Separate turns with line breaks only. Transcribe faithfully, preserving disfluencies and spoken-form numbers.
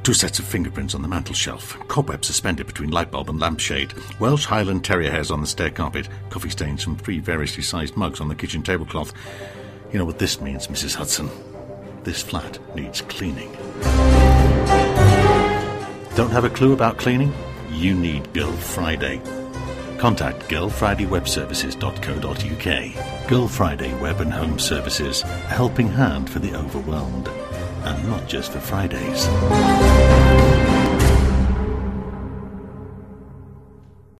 Two sets of fingerprints on the mantelshelf, cobwebs suspended between light bulb and lampshade, Welsh Highland Terrier hairs on the stair carpet, coffee stains from three variously sized mugs on the kitchen tablecloth. You know what this means, Missus Hudson? This flat needs cleaning. Don't have a clue about cleaning? You need Girl Friday. Contact girl friday web services dot co dot uk. Girl Friday Web and Home Services, a helping hand for the overwhelmed. And not just for Fridays.